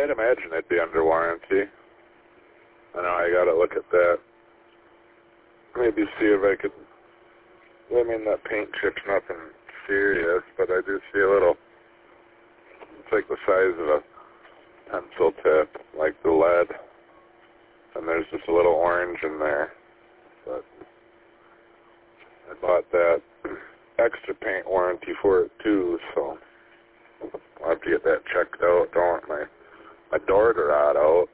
I'd imagine it'd be under warranty. I know I gotta look at that. Maybe see if I could, I mean, that paint chip's nothing serious, but I do see a little, it's like the size of a pencil tip, like the lead, and there's just a little orange in there. But I bought that extra paint warranty for it too, so I'll have to get that checked out. Don't want my door to rot out.